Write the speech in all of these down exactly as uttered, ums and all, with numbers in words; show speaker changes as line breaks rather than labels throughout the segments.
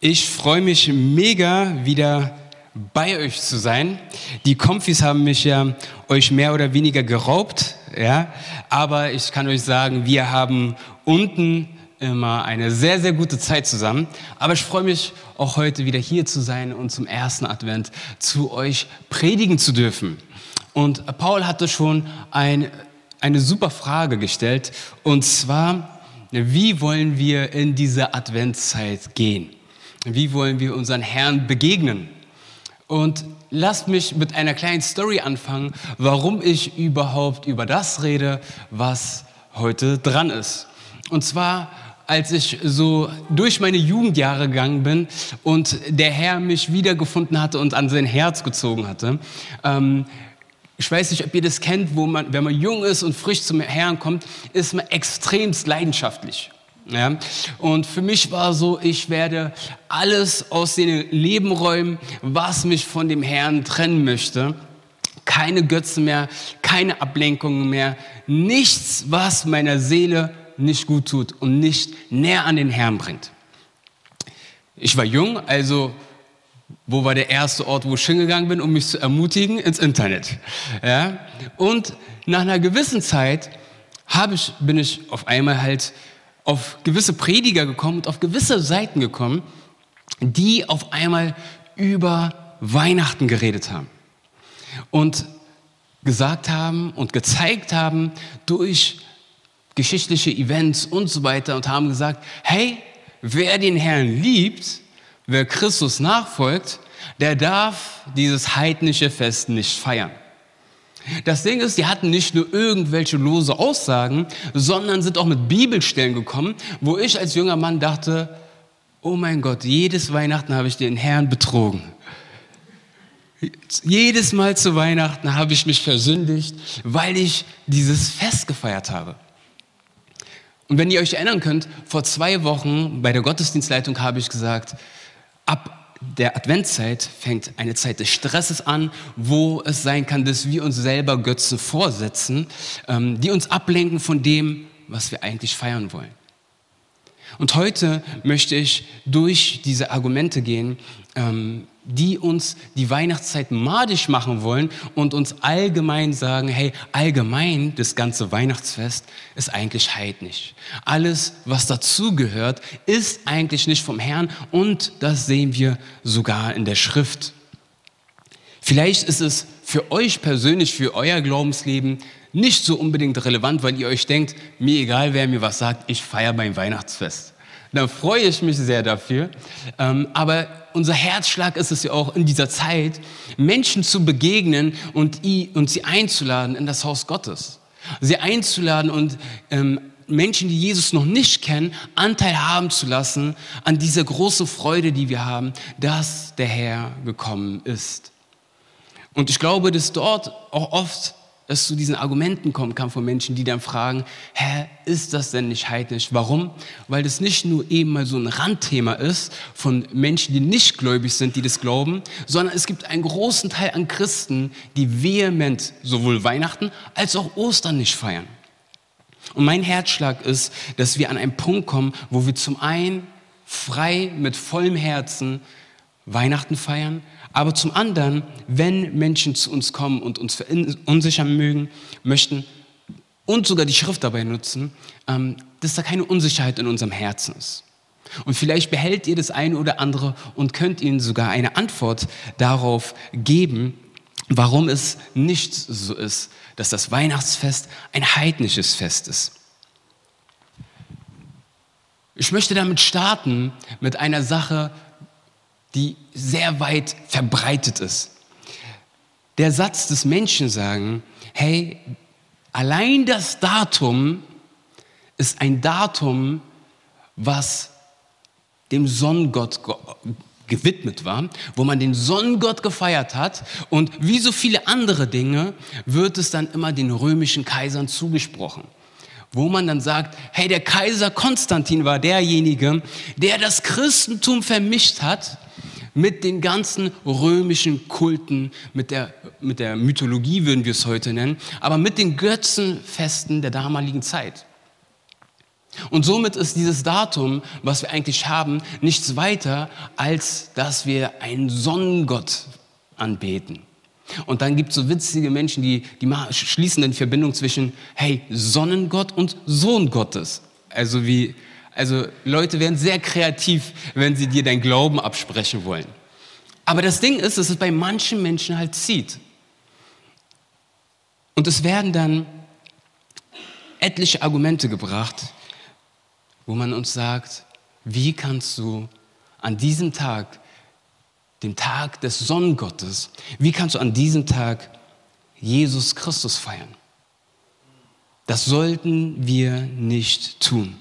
Ich freue mich mega, wieder bei euch zu sein. Die Konfis haben mich ja euch mehr oder weniger geraubt, ja. Aber ich kann euch sagen, wir haben unten immer eine sehr, sehr gute Zeit zusammen. Aber ich freue mich auch heute wieder hier zu sein und zum ersten Advent zu euch predigen zu dürfen. Und Paul hatte schon ein, eine super Frage gestellt. Und zwar, wie wollen wir in diese Adventszeit gehen? Wie wollen wir unseren Herrn begegnen? Und lasst mich mit einer kleinen Story anfangen, warum ich überhaupt über das rede, was heute dran ist. Und zwar, als ich so durch meine Jugendjahre gegangen bin und der Herr mich wiedergefunden hatte und an sein Herz gezogen hatte. Ähm, ich weiß nicht, ob ihr das kennt, wo man, wenn man jung ist und frisch zum Herrn kommt, ist man extremst leidenschaftlich. Ja, und für mich war so, ich werde alles aus dem Leben räumen, was mich von dem Herrn trennen möchte. Keine Götzen mehr, keine Ablenkungen mehr, nichts, was meiner Seele nicht gut tut und nicht näher an den Herrn bringt. Ich war jung, also wo war der erste Ort, wo ich hingegangen bin, um mich zu ermutigen? Ins Internet. Ja, und nach einer gewissen Zeit habe ich, bin ich auf einmal halt auf gewisse Prediger gekommen und auf gewisse Seiten gekommen, die auf einmal über Weihnachten geredet haben und gesagt haben und gezeigt haben durch geschichtliche Events und so weiter und haben gesagt, hey, wer den Herrn liebt, wer Christus nachfolgt, der darf dieses heidnische Fest nicht feiern. Das Ding ist, die hatten nicht nur irgendwelche lose Aussagen, sondern sind auch mit Bibelstellen gekommen, wo ich als junger Mann dachte, oh mein Gott, jedes Weihnachten habe ich den Herrn betrogen. Jedes Mal zu Weihnachten habe ich mich versündigt, weil ich dieses Fest gefeiert habe. Und wenn ihr euch erinnern könnt, vor zwei Wochen bei der Gottesdienstleitung habe ich gesagt, ab der Adventszeit fängt eine Zeit des Stresses an, wo es sein kann, dass wir uns selber Götzen vorsetzen, ähm, die uns ablenken von dem, was wir eigentlich feiern wollen. Und heute möchte ich durch diese Argumente gehen, ähm, die uns die Weihnachtszeit madig machen wollen und uns allgemein sagen, hey, allgemein das ganze Weihnachtsfest ist eigentlich heidnisch. Alles, was dazugehört, ist eigentlich nicht vom Herrn und das sehen wir sogar in der Schrift. Vielleicht ist es für euch persönlich, für euer Glaubensleben nicht so unbedingt relevant, weil ihr euch denkt, mir egal, wer mir was sagt, ich feiere mein Weihnachtsfest. Dann freue ich mich sehr dafür. Ähm, aber unser Herzschlag ist es ja auch in dieser Zeit, Menschen zu begegnen und, i, und sie einzuladen in das Haus Gottes. Sie einzuladen und ähm, Menschen, die Jesus noch nicht kennen, Anteil haben zu lassen an dieser großen Freude, die wir haben, dass der Herr gekommen ist. Und ich glaube, dass dort auch oft es zu diesen Argumenten kommen kann von Menschen, die dann fragen, hä, ist das denn nicht heidnisch? Warum? Weil das nicht nur eben mal so ein Randthema ist von Menschen, die nicht gläubig sind, die das glauben, sondern es gibt einen großen Teil an Christen, die vehement sowohl Weihnachten als auch Ostern nicht feiern. Und mein Herzschlag ist, dass wir an einen Punkt kommen, wo wir zum einen frei mit vollem Herzen Weihnachten feiern, aber zum anderen, wenn Menschen zu uns kommen und uns verunsichern mögen, möchten und sogar die Schrift dabei nutzen, ähm, dass da keine Unsicherheit in unserem Herzen ist. Und vielleicht behält ihr das eine oder andere und könnt ihnen sogar eine Antwort darauf geben, warum es nicht so ist, dass das Weihnachtsfest ein heidnisches Fest ist. Ich möchte damit starten mit einer Sache, die sehr weit verbreitet ist. Der Satz des Menschen sagen, hey, allein das Datum ist ein Datum, was dem Sonnengott gewidmet war, wo man den Sonnengott gefeiert hat und wie so viele andere Dinge wird es dann immer den römischen Kaisern zugesprochen. Wo man dann sagt, hey, der Kaiser Konstantin war derjenige, der das Christentum vermischt hat mit den ganzen römischen Kulten, mit der, mit der Mythologie würden wir es heute nennen, aber mit den Götzenfesten der damaligen Zeit. Und somit ist dieses Datum, was wir eigentlich haben, nichts weiter, als dass wir einen Sonnengott anbeten. Und dann gibt es so witzige Menschen, die, die schließen dann die Verbindung zwischen, hey, Sonnengott und Sohn Gottes. Also, wie, also Leute werden sehr kreativ, wenn sie dir deinen Glauben absprechen wollen. Aber das Ding ist, dass es bei manchen Menschen halt zieht. Und es werden dann etliche Argumente gebracht, wo man uns sagt, wie kannst du an diesem Tag, dem Tag des Sonnengottes, wie kannst du an diesem Tag Jesus Christus feiern? Das sollten wir nicht tun.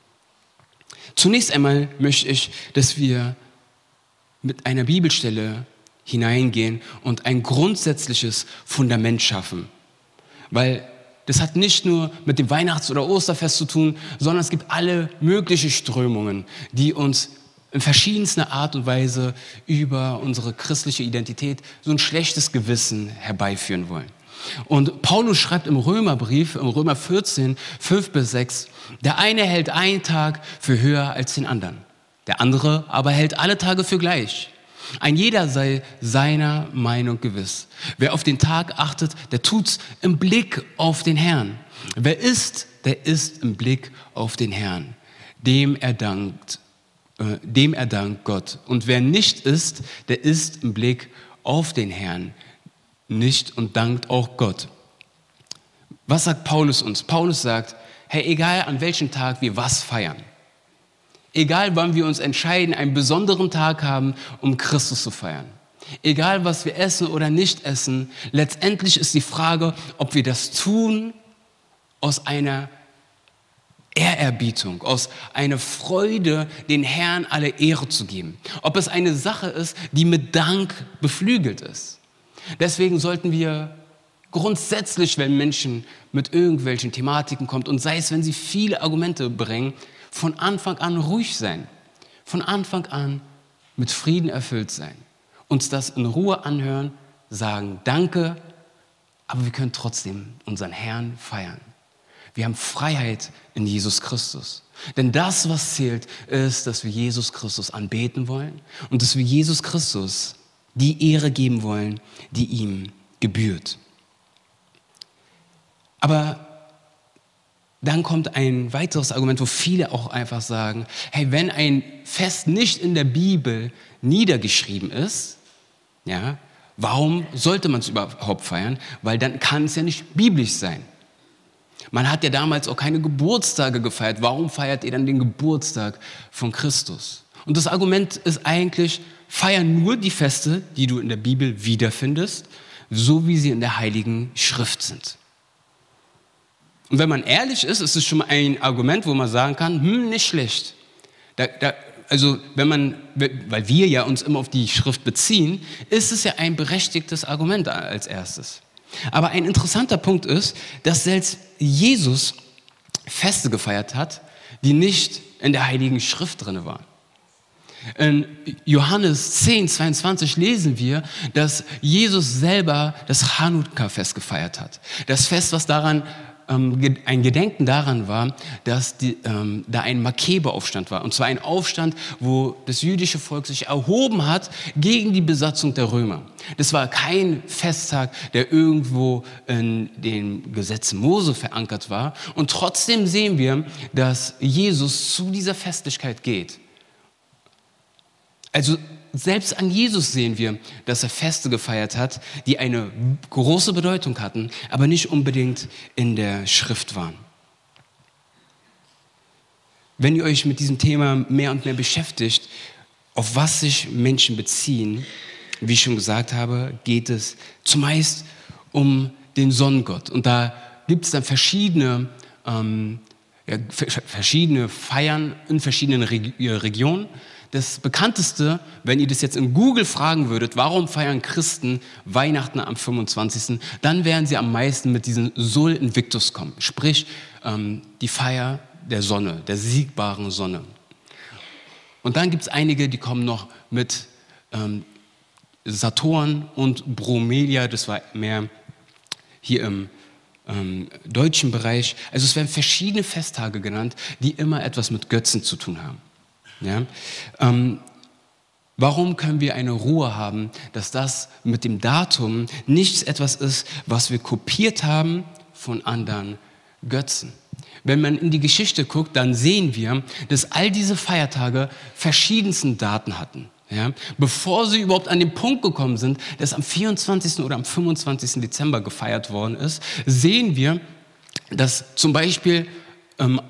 Zunächst einmal möchte ich, dass wir mit einer Bibelstelle hineingehen und ein grundsätzliches Fundament schaffen. Weil das hat nicht nur mit dem Weihnachts- oder Osterfest zu tun, sondern es gibt alle möglichen Strömungen, die uns in verschiedenster Art und Weise über unsere christliche Identität so ein schlechtes Gewissen herbeiführen wollen. Und Paulus schreibt im Römerbrief, im Römer vierzehn, fünf bis sechs, der eine hält einen Tag für höher als den anderen, der andere aber hält alle Tage für gleich. Ein jeder sei seiner Meinung gewiss. Wer auf den Tag achtet, der tut's im Blick auf den Herrn. Wer isst, der isst im Blick auf den Herrn, dem er dankt, äh, dem er dankt Gott. Und wer nicht isst, der isst im Blick auf den Herrn, nicht und dankt auch Gott. Was sagt Paulus uns? Paulus sagt, hey, egal an welchem Tag wir was feiern, egal wann wir uns entscheiden, einen besonderen Tag haben, um Christus zu feiern, egal was wir essen oder nicht essen, letztendlich ist die Frage, ob wir das tun aus einer Ehrerbietung, aus einer Freude, den Herrn alle Ehre zu geben. Ob es eine Sache ist, die mit Dank beflügelt ist. Deswegen sollten wir grundsätzlich, wenn Menschen mit irgendwelchen Thematiken kommen, und sei es, wenn sie viele Argumente bringen, von Anfang an ruhig sein, von Anfang an mit Frieden erfüllt sein, uns das in Ruhe anhören, sagen Danke, aber wir können trotzdem unseren Herrn feiern. Wir haben Freiheit in Jesus Christus. Denn das, was zählt, ist, dass wir Jesus Christus anbeten wollen und dass wir Jesus Christus die Ehre geben wollen, die ihm gebührt. Aber dann kommt ein weiteres Argument, wo viele auch einfach sagen, hey, wenn ein Fest nicht in der Bibel niedergeschrieben ist, ja, warum sollte man es überhaupt feiern? Weil dann kann es ja nicht biblisch sein. Man hat ja damals auch keine Geburtstage gefeiert. Warum feiert ihr dann den Geburtstag von Christus? Und das Argument ist eigentlich, feier nur die Feste, die du in der Bibel wiederfindest, so wie sie in der Heiligen Schrift sind. Und wenn man ehrlich ist, ist es schon mal ein Argument, wo man sagen kann, hm, nicht schlecht. Da, da, also wenn man, weil wir ja uns immer auf die Schrift beziehen, ist es ja ein berechtigtes Argument als erstes. Aber ein interessanter Punkt ist, dass selbst Jesus Feste gefeiert hat, die nicht in der Heiligen Schrift drin waren. In Johannes zehn, zweiundzwanzig lesen wir, dass Jesus selber das Chanukka-Fest gefeiert hat. Das Fest, was daran ähm, ein Gedenken daran war, dass die, ähm, da ein Makkebeaufstand war. Und zwar ein Aufstand, wo das jüdische Volk sich erhoben hat gegen die Besatzung der Römer. Das war kein Festtag, der irgendwo in den Gesetzen Mose verankert war. Und trotzdem sehen wir, dass Jesus zu dieser Festlichkeit geht. Also selbst an Jesus sehen wir, dass er Feste gefeiert hat, die eine große Bedeutung hatten, aber nicht unbedingt in der Schrift waren. Wenn ihr euch mit diesem Thema mehr und mehr beschäftigt, auf was sich Menschen beziehen, wie ich schon gesagt habe, geht es zumeist um den Sonnengott. Und da gibt es dann verschiedene, ähm, ja, verschiedene Feiern in verschiedenen Reg- Regionen. Das bekannteste, wenn ihr das jetzt in Google fragen würdet, warum feiern Christen Weihnachten am fünfundzwanzigsten, dann werden sie am meisten mit diesem Sol Invictus kommen, sprich ähm, die Feier der Sonne, der siegbaren Sonne. Und dann gibt es einige, die kommen noch mit ähm, Saturn und Bromelia, das war mehr hier im ähm, deutschen Bereich. Also es werden verschiedene Festtage genannt, die immer etwas mit Götzen zu tun haben. Ja? Ähm, warum können wir eine Ruhe haben, dass das mit dem Datum nichts etwas ist, was wir kopiert haben von anderen Götzen? Wenn man in die Geschichte guckt, dann sehen wir, dass all diese Feiertage verschiedensten Daten hatten. Ja? Bevor sie überhaupt an den Punkt gekommen sind, dass am vierundzwanzigsten oder am fünfundzwanzigsten Dezember gefeiert worden ist, sehen wir, dass zum Beispiel ähm,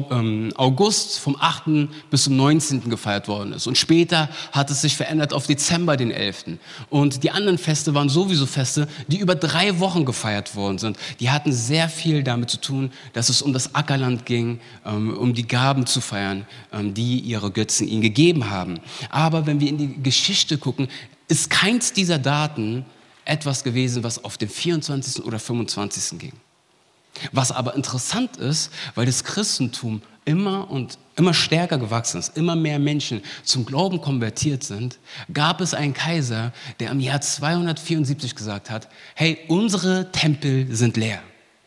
August vom achten bis zum neunzehnten gefeiert worden ist. Und später hat es sich verändert auf Dezember den elften Und die anderen Feste waren sowieso Feste, die über drei Wochen gefeiert worden sind. Die hatten sehr viel damit zu tun, dass es um das Ackerland ging, um die Gaben zu feiern, die ihre Götzen ihnen gegeben haben. Aber wenn wir in die Geschichte gucken, ist keins dieser Daten etwas gewesen, was auf den vierundzwanzigsten oder fünfundzwanzigsten ging. Was aber interessant ist, weil das Christentum immer und immer stärker gewachsen ist, immer mehr Menschen zum Glauben konvertiert sind, gab es einen Kaiser, der im Jahr zweihundertvierundsiebzig gesagt hat, hey, unsere Tempel sind leer.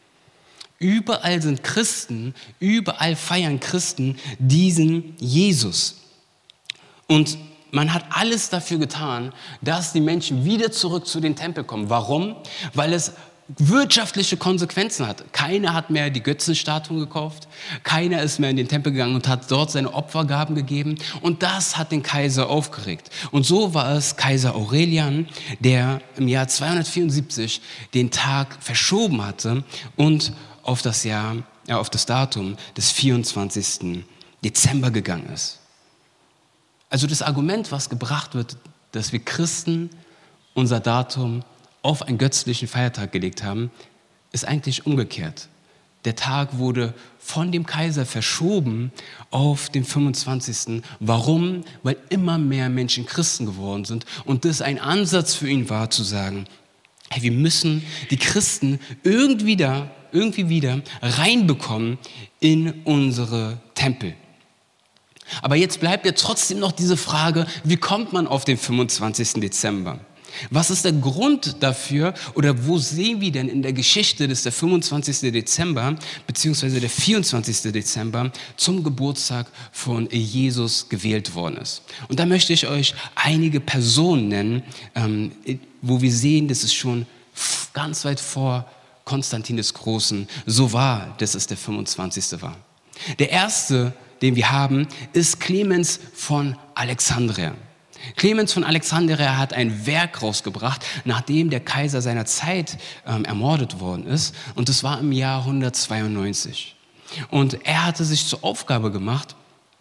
Überall sind Christen, überall feiern Christen diesen Jesus. Und man hat alles dafür getan, dass die Menschen wieder zurück zu den Tempeln kommen. Warum? Weil es wirtschaftliche Konsequenzen hat. Keiner hat mehr die Götzenstatuen gekauft, keiner ist mehr in den Tempel gegangen und hat dort seine Opfergaben gegeben und das hat den Kaiser aufgeregt. Und so war es Kaiser Aurelian, der im Jahr zweihundertvierundsiebzig den Tag verschoben hatte und auf das Jahr, ja, auf das Datum des vierundzwanzigsten Dezember gegangen ist. Also das Argument, was gebracht wird, dass wir Christen unser Datum auf einen götzlichen Feiertag gelegt haben, ist eigentlich umgekehrt. Der Tag wurde von dem Kaiser verschoben auf den fünfundzwanzigsten Warum? Weil immer mehr Menschen Christen geworden sind und das ein Ansatz für ihn war, zu sagen, hey, wir müssen die Christen irgendwie, da, irgendwie wieder reinbekommen in unsere Tempel. Aber jetzt bleibt ja trotzdem noch diese Frage, wie kommt man auf den fünfundzwanzigsten Dezember? Was ist der Grund dafür oder wo sehen wir denn in der Geschichte, dass der fünfundzwanzigste Dezember bzw. der vierundzwanzigste Dezember zum Geburtstag von Jesus gewählt worden ist? Und da möchte ich euch einige Personen nennen, ähm, wo wir sehen, dass es schon ganz weit vor Konstantin des Großen so war, dass es der fünfundzwanzigste war. Der erste, den wir haben, ist Clemens von Alexandria. Clemens von Alexandria hat ein Werk rausgebracht, nachdem der Kaiser seiner Zeit ähm, ermordet worden ist. Und das war im Jahr hundertzweiundneunzig. Und er hatte sich zur Aufgabe gemacht,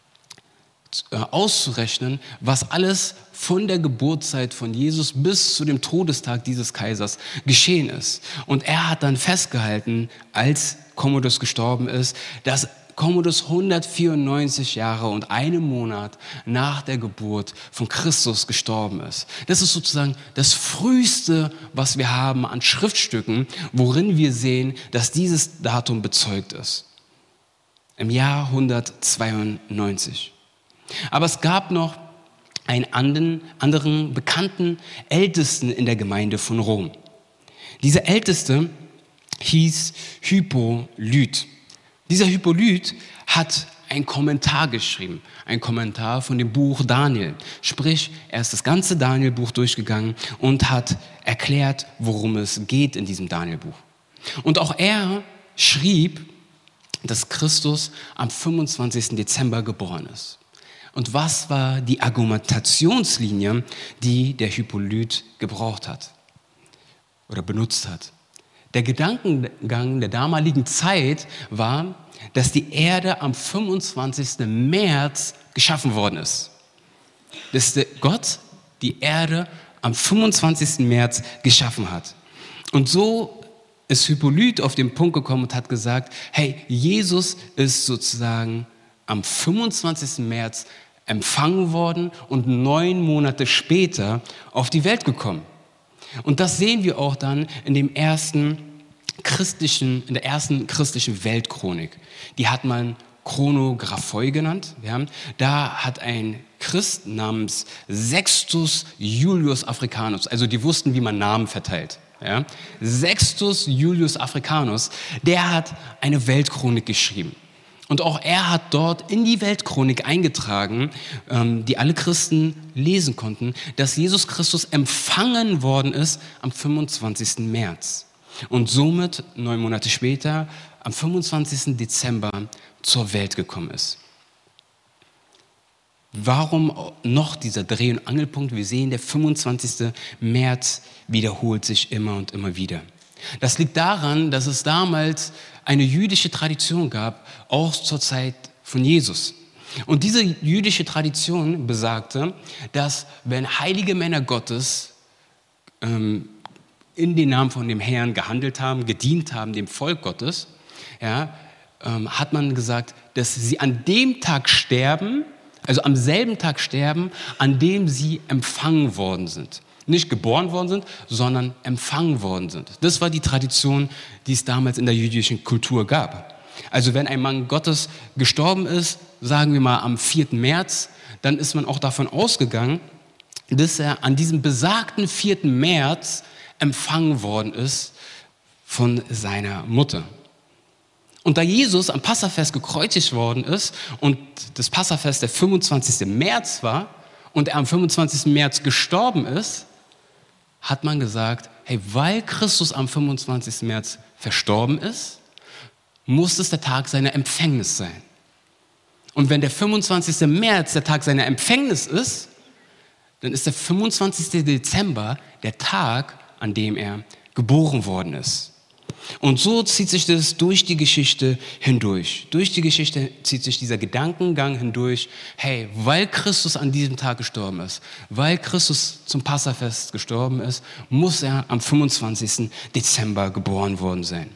äh, auszurechnen, was alles von der Geburtszeit von Jesus bis zu dem Todestag dieses Kaisers geschehen ist. Und er hat dann festgehalten, als Commodus gestorben ist, dass Commodus hundertvierundneunzig Jahre und einen Monat nach der Geburt von Christus gestorben ist. Das ist sozusagen das Früheste, was wir haben an Schriftstücken, worin wir sehen, dass dieses Datum bezeugt ist. Im Jahr hundertzweiundneunzig. Aber es gab noch einen anderen, anderen bekannten Ältesten in der Gemeinde von Rom. Dieser Älteste hieß Hippolyt. Dieser Hippolyt hat einen Kommentar geschrieben, ein Kommentar von dem Buch Daniel. Sprich, er ist das ganze Daniel-Buch durchgegangen und hat erklärt, worum es geht in diesem Daniel-Buch. Und auch er schrieb, dass Christus am fünfundzwanzigsten Dezember geboren ist. Und was war die Argumentationslinie, die der Hippolyt gebraucht hat oder benutzt hat? Der Gedankengang der damaligen Zeit war, dass die Erde am fünfundzwanzigsten März geschaffen worden ist. Dass Gott die Erde am fünfundzwanzigsten März geschaffen hat. Und so ist Hippolyt auf den Punkt gekommen und hat gesagt, hey, Jesus ist sozusagen am fünfundzwanzigsten März empfangen worden und neun Monate später auf die Welt gekommen. Und das sehen wir auch dann in dem ersten christlichen, in der ersten christlichen Weltchronik. Die hat man Chronographoi genannt. Ja. Da hat ein Christ namens Sextus Julius Africanus, also die wussten, wie man Namen verteilt. Ja? Sextus Julius Africanus, der hat eine Weltchronik geschrieben. Und auch er hat dort in die Weltchronik eingetragen, ähm, die alle Christen lesen konnten, dass Jesus Christus empfangen worden ist am fünfundzwanzigsten März. Und somit neun Monate später, am fünfundzwanzigsten Dezember, zur Welt gekommen ist. Warum noch dieser Dreh- und Angelpunkt? Wir sehen, der fünfundzwanzigste März wiederholt sich immer und immer wieder. Das liegt daran, dass es damals eine jüdische Tradition gab, auch zur Zeit von Jesus. Und diese jüdische Tradition besagte, dass wenn heilige Männer Gottes ähm, in den Namen von dem Herrn gehandelt haben, gedient haben, dem Volk Gottes, ja, ähm, hat man gesagt, dass sie an dem Tag sterben, also am selben Tag sterben, an dem sie empfangen worden sind. Nicht geboren worden sind, sondern empfangen worden sind. Das war die Tradition, die es damals in der jüdischen Kultur gab. Also wenn ein Mann Gottes gestorben ist, sagen wir mal am vierten März, dann ist man auch davon ausgegangen, dass er an diesem besagten vierten März empfangen worden ist von seiner Mutter. Und da Jesus am Passafest gekreuzigt worden ist und das Passafest der fünfundzwanzigste März war und er am fünfundzwanzigsten März gestorben ist, hat man gesagt, hey, weil Christus am fünfundzwanzigsten März verstorben ist, muss es der Tag seiner Empfängnis sein. Und wenn der fünfundzwanzigste März der Tag seiner Empfängnis ist, dann ist der fünfundzwanzigste Dezember der Tag, an dem er geboren worden ist. Und so zieht sich das durch die Geschichte hindurch. Durch die Geschichte zieht sich dieser Gedankengang hindurch, hey, weil Christus an diesem Tag gestorben ist, weil Christus zum Passafest gestorben ist, muss er am fünfundzwanzigsten Dezember geboren worden sein.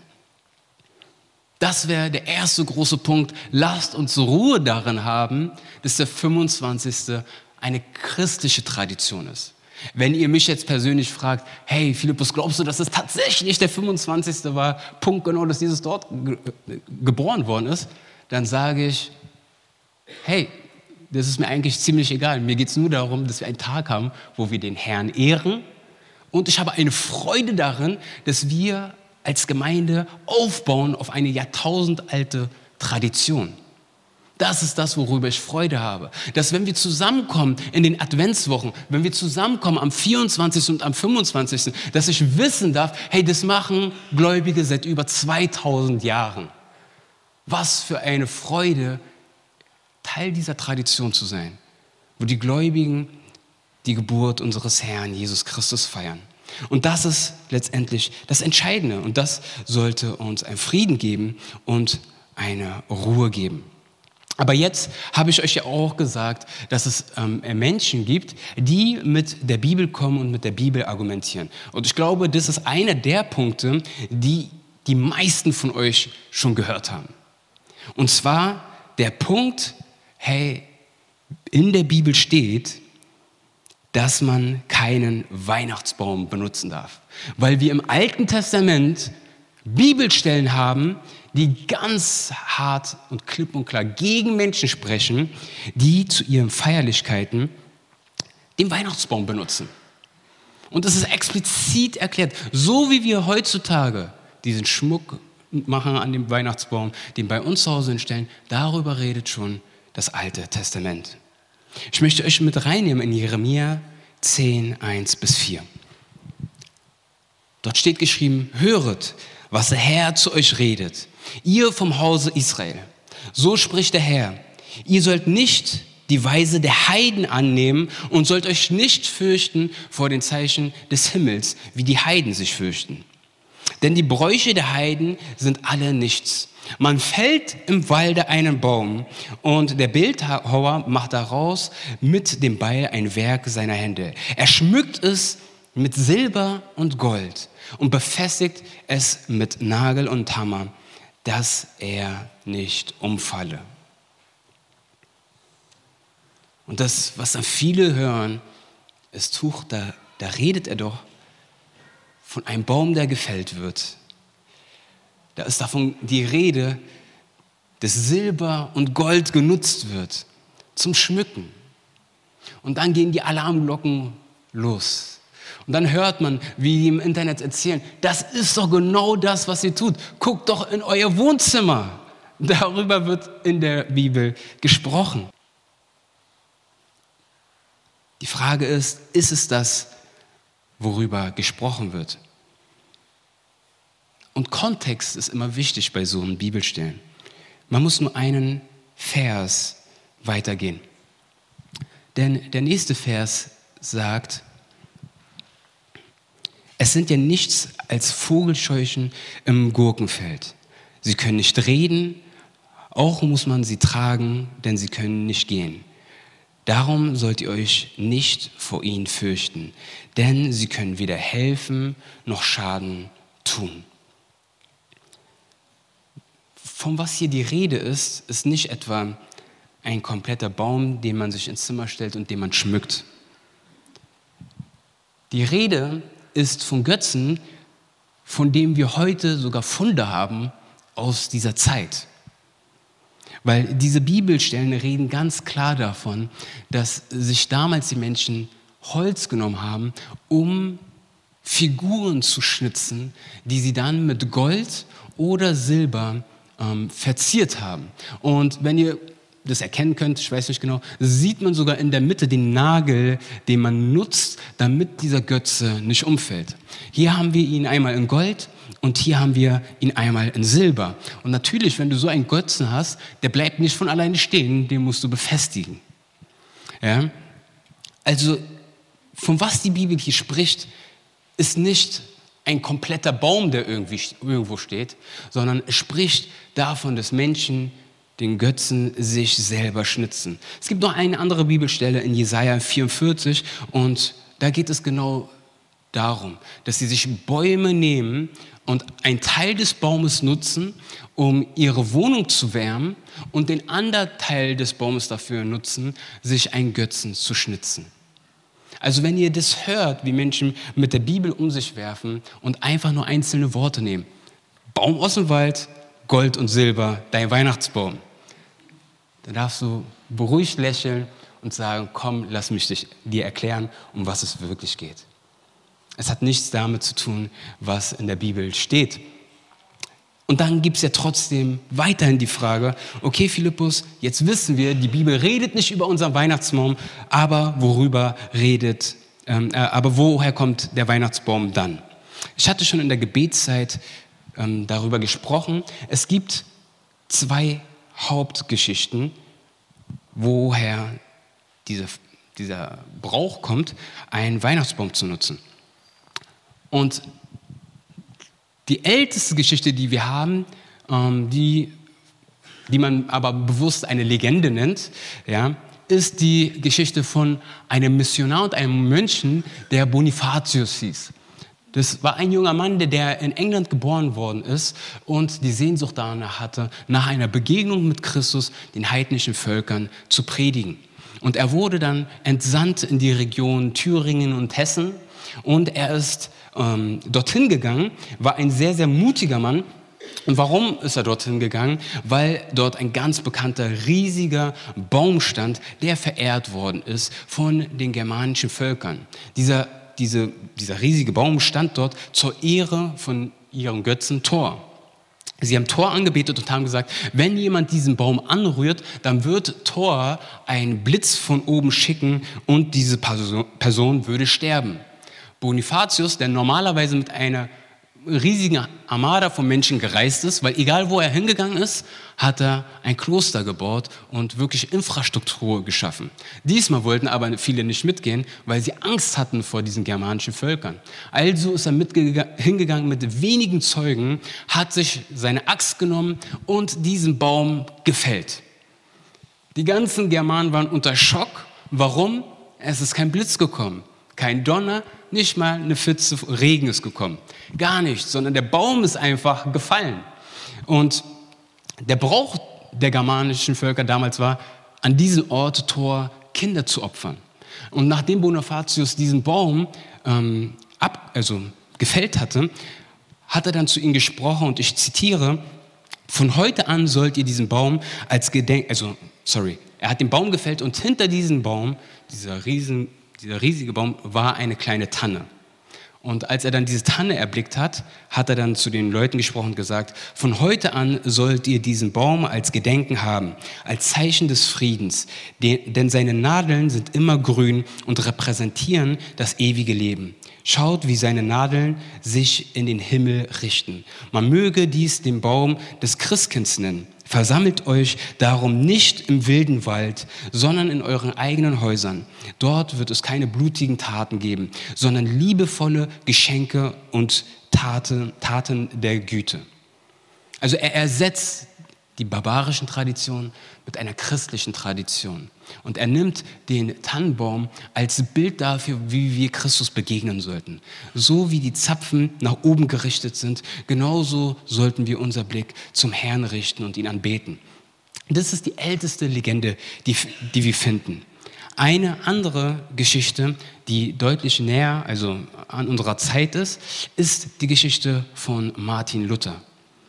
Das wäre der erste große Punkt. Lasst uns Ruhe darin haben, dass der fünfundzwanzigste eine christliche Tradition ist. Wenn ihr mich jetzt persönlich fragt, hey Philippus, glaubst du, dass es tatsächlich der fünfundzwanzigste war, punktgenau, dass Jesus dort ge- geboren worden ist, dann sage ich, hey, das ist mir eigentlich ziemlich egal. Mir geht es nur darum, dass wir einen Tag haben, wo wir den Herrn ehren. Und ich habe eine Freude darin, dass wir als Gemeinde aufbauen auf eine jahrtausendalte Tradition. Das ist das, worüber ich Freude habe. Dass wenn wir zusammenkommen in den Adventswochen, wenn wir zusammenkommen am vierundzwanzigsten und am fünfundzwanzigsten, dass ich wissen darf, hey, das machen Gläubige seit über zweitausend Jahren. Was für eine Freude, Teil dieser Tradition zu sein, wo die Gläubigen die Geburt unseres Herrn Jesus Christus feiern. Und das ist letztendlich das Entscheidende. Und das sollte uns einen Frieden geben und eine Ruhe geben. Aber jetzt habe ich euch ja auch gesagt, dass es ähm, Menschen gibt, die mit der Bibel kommen und mit der Bibel argumentieren. Und ich glaube, das ist einer der Punkte, die die meisten von euch schon gehört haben. Und zwar der Punkt, hey, in der Bibel steht, dass man keinen Weihnachtsbaum benutzen darf. Weil wir im Alten Testament Bibelstellen haben, die ganz hart und klipp und klar gegen Menschen sprechen, die zu ihren Feierlichkeiten den Weihnachtsbaum benutzen. Und das ist explizit erklärt, so wie wir heutzutage diesen Schmuck machen an dem Weihnachtsbaum, den bei uns zu Hause hinstellen, darüber redet schon das Alte Testament. Ich möchte euch mit reinnehmen in Jeremia zehn, eins bis vier. Dort steht geschrieben, höret, was der Herr zu euch redet, ihr vom Hause Israel. So spricht der Herr, ihr sollt nicht die Weise der Heiden annehmen und sollt euch nicht fürchten vor den Zeichen des Himmels, wie die Heiden sich fürchten. Denn die Bräuche der Heiden sind alle nichts. Man fällt im Walde einen Baum und der Bildhauer macht daraus mit dem Beil ein Werk seiner Hände. Er schmückt es mit Silber und Gold und befestigt es mit Nagel und Hammer, dass er nicht umfalle. Und das, was dann viele hören, ist, Tuch, da, da redet er doch von einem Baum, der gefällt wird. Da ist davon die Rede, dass Silber und Gold genutzt wird zum Schmücken. Und dann gehen die Alarmglocken los. Und dann hört man, wie die im Internet erzählen, das ist doch genau das, was ihr tut. Guckt doch in euer Wohnzimmer. Darüber wird in der Bibel gesprochen. Die Frage ist, ist es das, worüber gesprochen wird? Und Kontext ist immer wichtig bei so einem Bibelstellen. Man muss nur einen Vers weitergehen. Denn der nächste Vers sagt, es sind ja nichts als Vogelscheuchen im Gurkenfeld. Sie können nicht reden, auch muss man sie tragen, denn sie können nicht gehen. Darum sollt ihr euch nicht vor ihnen fürchten, denn sie können weder helfen noch Schaden tun. Von was hier die Rede ist, ist nicht etwa ein kompletter Baum, den man sich ins Zimmer stellt und den man schmückt. Die Rede ist von Götzen, von dem wir heute sogar Funde haben aus dieser Zeit. Weil diese Bibelstellen reden ganz klar davon, dass sich damals die Menschen Holz genommen haben, um Figuren zu schnitzen, die sie dann mit Gold oder Silber ähm, verziert haben. Und wenn ihr das erkennen könnt, ich weiß nicht genau, sieht man sogar in der Mitte den Nagel, den man nutzt, damit dieser Götze nicht umfällt. Hier haben wir ihn einmal in Gold und hier haben wir ihn einmal in Silber. Und natürlich, wenn du so einen Götzen hast, der bleibt nicht von alleine stehen, den musst du befestigen. Ja? Also, von was die Bibel hier spricht, ist nicht ein kompletter Baum, der irgendwie, irgendwo steht, sondern es spricht davon, dass Menschen den Götzen sich selber schnitzen. Es gibt noch eine andere Bibelstelle in Jesaja vierundvierzig und da geht es genau darum, dass sie sich Bäume nehmen und einen Teil des Baumes nutzen, um ihre Wohnung zu wärmen und den anderen Teil des Baumes dafür nutzen, sich einen Götzen zu schnitzen. Also wenn ihr das hört, wie Menschen mit der Bibel um sich werfen und einfach nur einzelne Worte nehmen, Baum aus dem Wald, Gold und Silber, dein Weihnachtsbaum, dann darfst du beruhigt lächeln und sagen, komm, lass mich dich, dir erklären, um was es wirklich geht. Es hat nichts damit zu tun, was in der Bibel steht. Und dann gibt es ja trotzdem weiterhin die Frage, okay Philippus, jetzt wissen wir, die Bibel redet nicht über unseren Weihnachtsbaum, aber worüber redet, ähm, äh, aber woher kommt der Weihnachtsbaum dann? Ich hatte schon in der Gebetszeit ähm, darüber gesprochen. Es gibt zwei Hauptgeschichten, woher diese, dieser Brauch kommt, einen Weihnachtsbaum zu nutzen. Und die älteste Geschichte, die wir haben, ähm, die, die man aber bewusst eine Legende nennt, ja, ist die Geschichte von einem Missionar und einem Mönchen, der Bonifatius hieß. Das war ein junger Mann, der, der in England geboren worden ist und die Sehnsucht danach hatte, nach einer Begegnung mit Christus den heidnischen Völkern zu predigen. Und er wurde dann entsandt in die Region Thüringen und Hessen und er ist ähm, dorthin gegangen, war ein sehr, sehr mutiger Mann. Und warum ist er dorthin gegangen? Weil dort ein ganz bekannter, riesiger Baum stand, der verehrt worden ist von den germanischen Völkern. Dieser Diese, dieser riesige Baum stand dort zur Ehre von ihrem Götzen Thor. Sie haben Thor angebetet und haben gesagt, wenn jemand diesen Baum anrührt, dann wird Thor einen Blitz von oben schicken und diese Person würde sterben. Bonifatius, der normalerweise mit einer riesigen Armada von Menschen gereist ist, weil egal wo er hingegangen ist, hat er ein Kloster gebaut und wirklich Infrastruktur geschaffen. Diesmal wollten aber viele nicht mitgehen, weil sie Angst hatten vor diesen germanischen Völkern. Also ist er hingegangen mit wenigen Zeugen, hat sich seine Axt genommen und diesen Baum gefällt. Die ganzen Germanen waren unter Schock. Warum? Es ist kein Blitz gekommen, kein Donner, nicht mal eine Pfütze Regen ist gekommen. Gar nichts, sondern der Baum ist einfach gefallen. Und der Brauch der germanischen Völker damals war, an diesem Ort Thor Kinder zu opfern. Und nachdem Bonifatius diesen Baum ähm, ab, also gefällt hatte, hat er dann zu ihnen gesprochen und ich zitiere, von heute an sollt ihr diesen Baum als Gedenk, also sorry, er hat den Baum gefällt und hinter diesem Baum, dieser riesen Dieser riesige Baum war eine kleine Tanne. Und als er dann diese Tanne erblickt hat, hat er dann zu den Leuten gesprochen und gesagt, von heute an sollt ihr diesen Baum als Gedenken haben, als Zeichen des Friedens, denn seine Nadeln sind immer grün und repräsentieren das ewige Leben. Schaut, wie seine Nadeln sich in den Himmel richten. Man möge dies den Baum des Christkinds nennen. Versammelt euch darum nicht im wilden Wald, sondern in euren eigenen Häusern. Dort wird es keine blutigen Taten geben, sondern liebevolle Geschenke und Taten, Taten der Güte. Also er ersetzt die barbarischen Traditionen mit einer christlichen Tradition. Und er nimmt den Tannenbaum als Bild dafür, wie wir Christus begegnen sollten. So wie die Zapfen nach oben gerichtet sind, genauso sollten wir unser Blick zum Herrn richten und ihn anbeten. Das ist die älteste Legende, die, die wir finden. Eine andere Geschichte, die deutlich näher, also an unserer Zeit ist, ist die Geschichte von Martin Luther.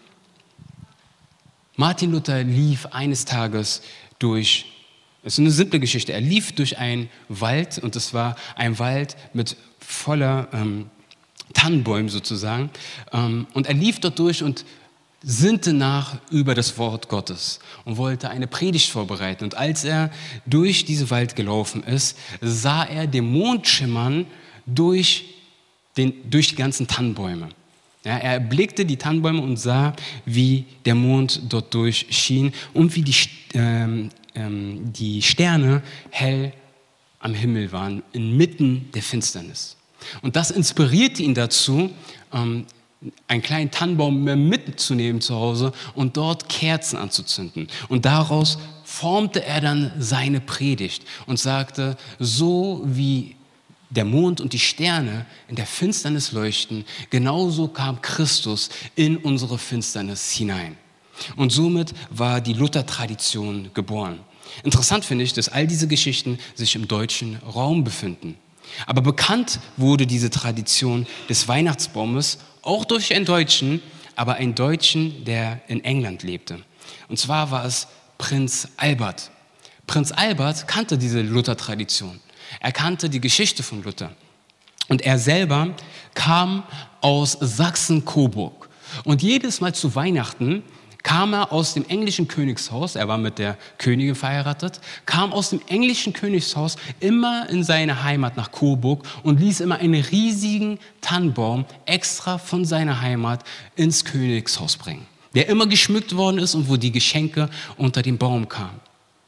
Martin Luther lief eines Tages durch, es ist eine simple Geschichte, er lief durch einen Wald und es war ein Wald mit voller ähm, Tannenbäumen sozusagen. Ähm, und er lief dort durch und sinnte nach über das Wort Gottes und wollte eine Predigt vorbereiten. Und als er durch diesen Wald gelaufen ist, sah er den Mond schimmern durch, den, durch die ganzen Tannenbäume. Ja, er erblickte die Tannenbäume und sah, wie der Mond dort durchschien und wie die, ähm, ähm, die Sterne hell am Himmel waren, inmitten der Finsternis. Und das inspirierte ihn dazu, ähm, einen kleinen Tannenbaum mitzunehmen zu Hause und dort Kerzen anzuzünden. Und daraus formte er dann seine Predigt und sagte, so wie der Mond und die Sterne in der Finsternis leuchten, genauso kam Christus in unsere Finsternis hinein. Und somit war die Luther-Tradition geboren. Interessant finde ich, dass all diese Geschichten sich im deutschen Raum befinden. Aber bekannt wurde diese Tradition des Weihnachtsbaumes auch durch einen Deutschen, aber einen Deutschen, der in England lebte. Und zwar war es Prinz Albert. Prinz Albert kannte diese Luther-Tradition. Er kannte die Geschichte von Luther. Und er selber kam aus Sachsen-Coburg. Und jedes Mal zu Weihnachten kam er aus dem englischen Königshaus, er war mit der Königin verheiratet, kam aus dem englischen Königshaus immer in seine Heimat nach Coburg und ließ immer einen riesigen Tannenbaum extra von seiner Heimat ins Königshaus bringen, der immer geschmückt worden ist und wo die Geschenke unter den Baum kamen.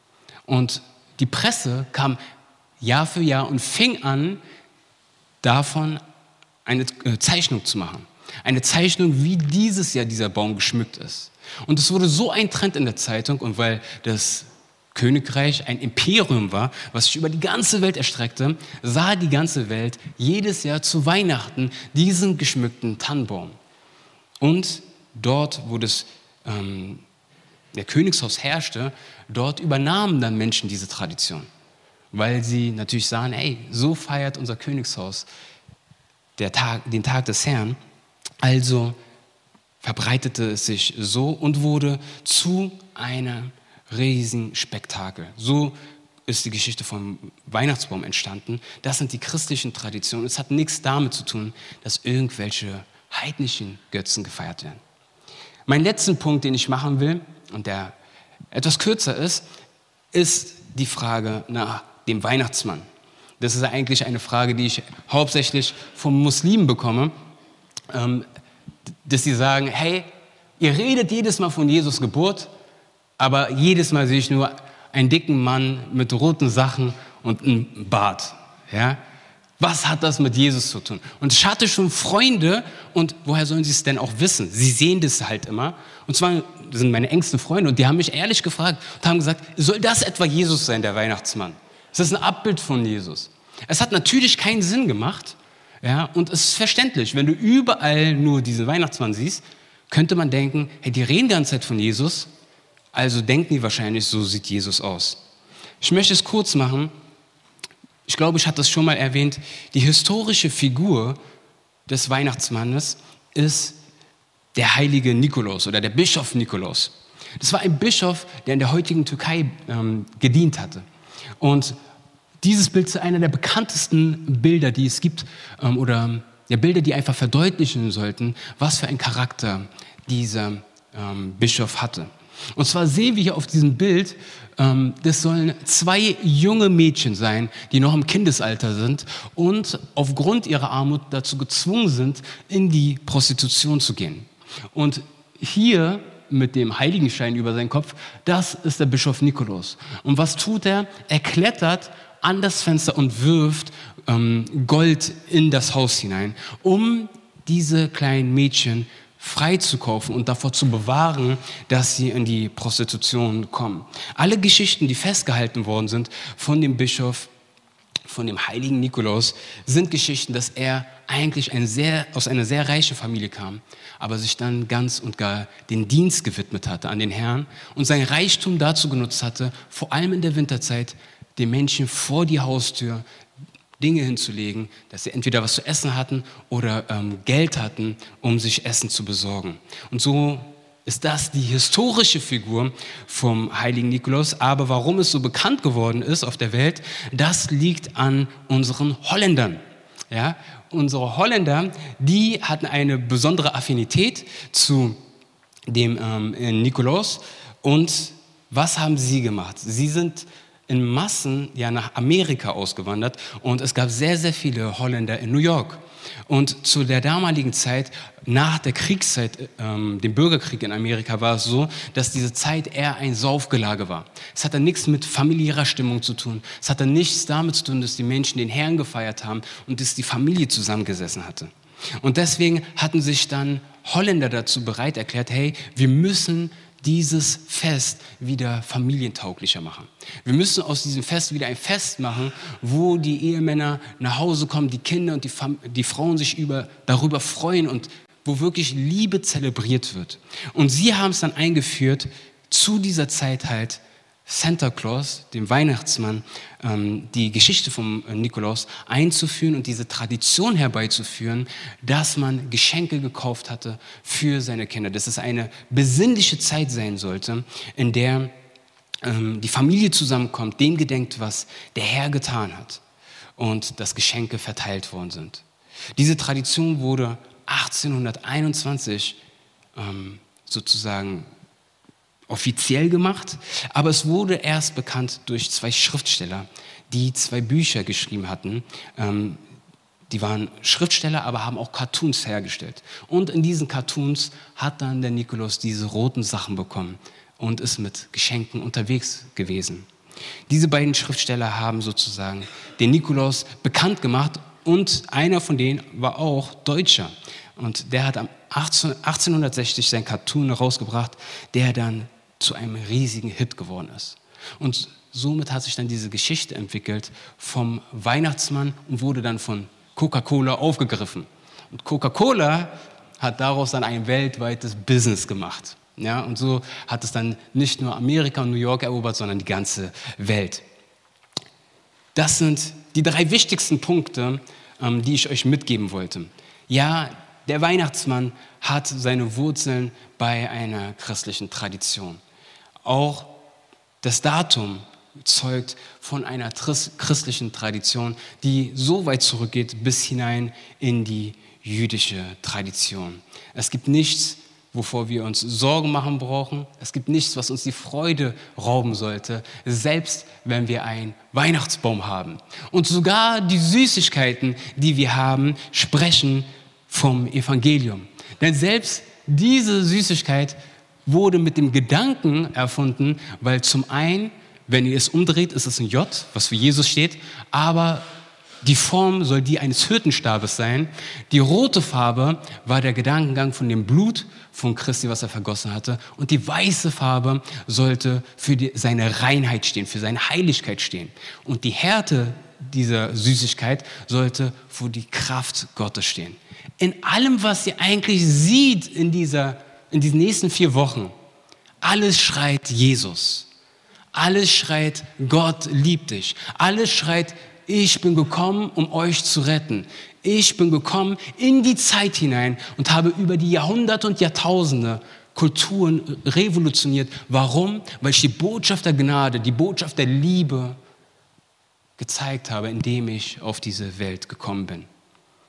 Und die Presse kam Jahr für Jahr und fing an, davon eine Zeichnung zu machen. Eine Zeichnung, wie dieses Jahr dieser Baum geschmückt ist. Und es wurde so ein Trend in der Zeitung, und weil das Königreich ein Imperium war, was sich über die ganze Welt erstreckte, sah die ganze Welt jedes Jahr zu Weihnachten diesen geschmückten Tannenbaum. Und dort, wo das, ähm, der Königshaus herrschte, dort übernahmen dann Menschen diese Tradition. Weil sie natürlich sahen, ey, so feiert unser Königshaus der Tag, den Tag des Herrn. Also verbreitete es sich so und wurde zu einem riesigen Spektakel. So ist die Geschichte vom Weihnachtsbaum entstanden. Das sind die christlichen Traditionen. Es hat nichts damit zu tun, dass irgendwelche heidnischen Götzen gefeiert werden. Mein letzten Punkt, den ich machen will, und der etwas kürzer ist, ist die Frage nach dem Weihnachtsmann. Das ist eigentlich eine Frage, die ich hauptsächlich von Muslimen bekomme, ähm, dass sie sagen, hey, ihr redet jedes Mal von Jesus Geburt, aber jedes Mal sehe ich nur einen dicken Mann mit roten Sachen und einem Bart. Ja? Was hat das mit Jesus zu tun? Und ich hatte schon Freunde, und woher sollen sie es denn auch wissen? Sie sehen das halt immer. Und zwar sind meine engsten Freunde, und die haben mich ehrlich gefragt und haben gesagt, soll das etwa Jesus sein, der Weihnachtsmann? Es ist ein Abbild von Jesus. Es hat natürlich keinen Sinn gemacht, ja, und es ist verständlich. Wenn du überall nur diesen Weihnachtsmann siehst, könnte man denken, hey, die reden die ganze Zeit von Jesus, also denken die wahrscheinlich, so sieht Jesus aus. Ich möchte es kurz machen. Ich glaube, ich hatte das schon mal erwähnt. Die historische Figur des Weihnachtsmannes ist der heilige Nikolaus oder der Bischof Nikolaus. Das war ein Bischof, der in der heutigen Türkei ähm, gedient hatte. Und dieses Bild ist einer der bekanntesten Bilder, die es gibt, ähm, oder Ja, Bilder, die einfach verdeutlichen sollten, was für ein Charakter dieser ähm, Bischof hatte. Und zwar sehen wir hier auf diesem Bild, ähm, das sollen zwei junge Mädchen sein, die noch im Kindesalter sind und aufgrund ihrer Armut dazu gezwungen sind, in die Prostitution zu gehen. Und hier mit dem Heiligenschein über seinen Kopf, das ist der Bischof Nikolaus. Und was tut er? Er klettert an das Fenster und wirft ähm, Gold in das Haus hinein, um diese kleinen Mädchen freizukaufen und davor zu bewahren, dass sie in die Prostitution kommen. Alle Geschichten, die festgehalten worden sind von dem Bischof, von dem heiligen Nikolaus, sind Geschichten, dass er eigentlich ein sehr, aus einer sehr reichen Familie kam, aber sich dann ganz und gar den Dienst gewidmet hatte an den Herrn und sein Reichtum dazu genutzt hatte, vor allem in der Winterzeit, den Menschen vor die Haustür Dinge hinzulegen, dass sie entweder was zu essen hatten oder ähm, Geld hatten, um sich Essen zu besorgen. Und so ist das die historische Figur vom heiligen Nikolaus. Aber warum es so bekannt geworden ist auf der Welt, das liegt an unseren Holländern. Ja? Unsere Holländer, die hatten eine besondere Affinität zu dem ähm, Nikolaus. Und was haben sie gemacht? Sie sind in Massen ja nach Amerika ausgewandert und es gab sehr, sehr viele Holländer in New York. Und zu der damaligen Zeit, nach der Kriegszeit, ähm, dem Bürgerkrieg in Amerika, war es so, dass diese Zeit eher ein Saufgelage war. Es hatte nichts mit familiärer Stimmung zu tun. Es hatte nichts damit zu tun, dass die Menschen den Herrn gefeiert haben und dass die Familie zusammengesessen hatte. Und deswegen hatten sich dann Holländer dazu bereit erklärt, hey, wir müssen dieses Fest wieder familientauglicher machen. Wir müssen aus diesem Fest wieder ein Fest machen, wo die Ehemänner nach Hause kommen, die Kinder und die, Fam- die Frauen sich über, darüber freuen und wo wirklich Liebe zelebriert wird. Und sie haben es dann eingeführt, zu dieser Zeit halt Santa Claus, dem Weihnachtsmann, ähm, die Geschichte vom Nikolaus einzuführen und diese Tradition herbeizuführen, dass man Geschenke gekauft hatte für seine Kinder. Dass es eine besinnliche Zeit sein sollte, in der ähm, die Familie zusammenkommt, dem gedenkt, was der Herr getan hat und dass Geschenke verteilt worden sind. Diese Tradition wurde achtzehnhunderteinundzwanzig ähm, sozusagen offiziell gemacht, aber es wurde erst bekannt durch zwei Schriftsteller, die zwei Bücher geschrieben hatten. Ähm, die waren Schriftsteller, aber haben auch Cartoons hergestellt. Und in diesen Cartoons hat dann der Nikolaus diese roten Sachen bekommen und ist mit Geschenken unterwegs gewesen. Diese beiden Schriftsteller haben sozusagen den Nikolaus bekannt gemacht und einer von denen war auch Deutscher. Und der hat am achtzehnhundertsechzig sein Cartoon rausgebracht, der dann zu einem riesigen Hit geworden ist. Und somit hat sich dann diese Geschichte entwickelt vom Weihnachtsmann und wurde dann von Coca-Cola aufgegriffen. Und Coca-Cola hat daraus dann ein weltweites Business gemacht. Ja, und so hat es dann nicht nur Amerika und New York erobert, sondern die ganze Welt. Das sind die drei wichtigsten Punkte, ähm, die ich euch mitgeben wollte. Ja, der Weihnachtsmann hat seine Wurzeln bei einer christlichen Tradition. Auch das Datum zeugt von einer christlichen Tradition, die so weit zurückgeht bis hinein in die jüdische Tradition. Es gibt nichts, wovor wir uns Sorgen machen brauchen. Es gibt nichts, was uns die Freude rauben sollte, selbst wenn wir einen Weihnachtsbaum haben. Und sogar die Süßigkeiten, die wir haben, sprechen vom Evangelium. Denn selbst diese Süßigkeit wurde mit dem Gedanken erfunden, weil zum einen, wenn ihr es umdreht, ist es ein J, was für Jesus steht, aber die Form soll die eines Hirtenstabes sein. Die rote Farbe war der Gedankengang von dem Blut von Christi, was er vergossen hatte. Und die weiße Farbe sollte für die, seine Reinheit stehen, für seine Heiligkeit stehen. Und die Härte dieser Süßigkeit sollte für die Kraft Gottes stehen. In allem, was ihr eigentlich sieht in, dieser, in diesen nächsten vier Wochen, alles schreit Jesus. Alles schreit, Gott liebt dich. Alles schreit, ich bin gekommen, um euch zu retten. Ich bin gekommen in die Zeit hinein und habe über die Jahrhunderte und Jahrtausende Kulturen revolutioniert. Warum? Weil ich die Botschaft der Gnade, die Botschaft der Liebe gezeigt habe, indem ich auf diese Welt gekommen bin.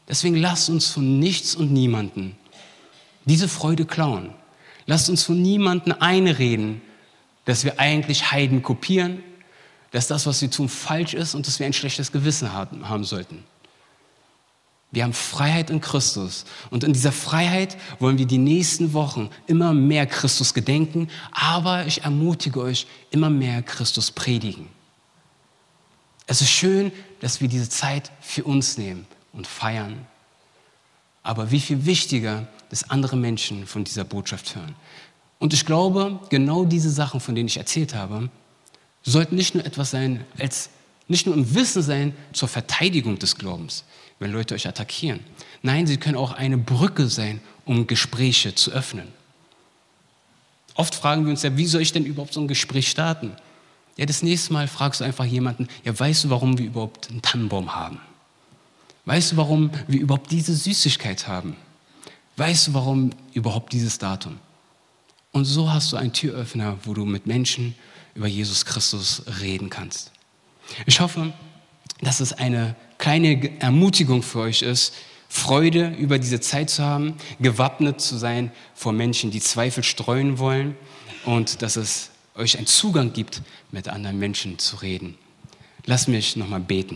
Deswegen lasst uns von nichts und niemanden diese Freude klauen. Lasst uns von niemanden einreden, dass wir eigentlich Heiden kopieren, dass das, was wir tun, falsch ist und dass wir ein schlechtes Gewissen haben, haben sollten. Wir haben Freiheit in Christus und in dieser Freiheit wollen wir die nächsten Wochen immer mehr Christus gedenken, aber ich ermutige euch, immer mehr Christus predigen. Es ist schön, dass wir diese Zeit für uns nehmen und feiern, aber wie viel wichtiger, dass andere Menschen von dieser Botschaft hören. Und ich glaube, genau diese Sachen, von denen ich erzählt habe, sollten nicht nur etwas sein, als nicht nur im Wissen sein zur Verteidigung des Glaubens, wenn Leute euch attackieren. Nein, sie können auch eine Brücke sein, um Gespräche zu öffnen. Oft fragen wir uns ja, wie soll ich denn überhaupt so ein Gespräch starten? Ja, das nächste Mal fragst du einfach jemanden, ja, weißt du, warum wir überhaupt einen Tannenbaum haben? Weißt du, warum wir überhaupt diese Süßigkeit haben? Weißt du, warum überhaupt dieses Datum? Und so hast du einen Türöffner, wo du mit Menschen über Jesus Christus reden kannst. Ich hoffe, dass es eine kleine Ermutigung für euch ist, Freude über diese Zeit zu haben, gewappnet zu sein vor Menschen, die Zweifel streuen wollen und dass es euch einen Zugang gibt, mit anderen Menschen zu reden. Lasst mich nochmal beten.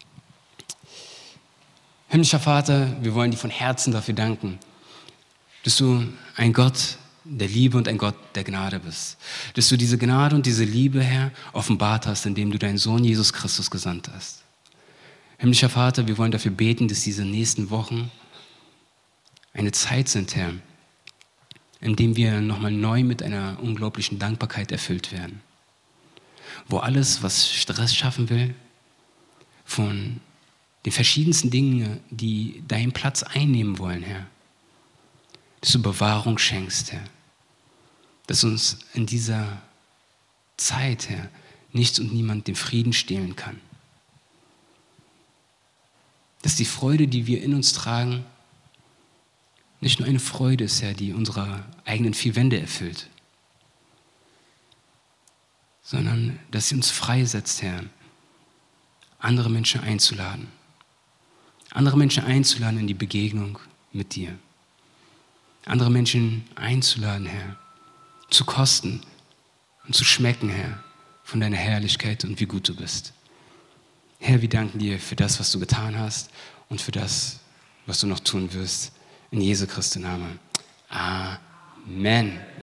Himmlischer Vater, wir wollen dir von Herzen dafür danken, dass du ein Gott der Liebe und ein Gott der Gnade bist. Dass du diese Gnade und diese Liebe, Herr, offenbart hast, indem du deinen Sohn Jesus Christus gesandt hast. Himmlischer Vater, wir wollen dafür beten, dass diese nächsten Wochen eine Zeit sind, Herr, in dem wir nochmal neu mit einer unglaublichen Dankbarkeit erfüllt werden. Wo alles, was Stress schaffen will, von den verschiedensten Dingen, die deinen Platz einnehmen wollen, Herr, dass du Bewahrung schenkst, Herr. Dass uns in dieser Zeit, Herr, nichts und niemand den Frieden stehlen kann. Dass die Freude, die wir in uns tragen, nicht nur eine Freude ist, Herr, die unsere eigenen vier Wände erfüllt, sondern dass sie uns freisetzt, Herr, andere Menschen einzuladen. Andere Menschen einzuladen in die Begegnung mit dir. Andere Menschen einzuladen, Herr, zu kosten und zu schmecken, Herr, von deiner Herrlichkeit und wie gut du bist. Herr, wir danken dir für das, was du getan hast und für das, was du noch tun wirst. In Jesu Christi Namen. Amen.